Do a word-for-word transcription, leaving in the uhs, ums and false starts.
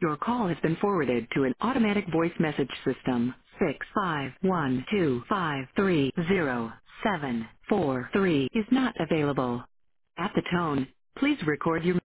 Your call has been forwarded to an automatic voice message system. Six five one two five three zero seven four three is not available. At the tone, please record your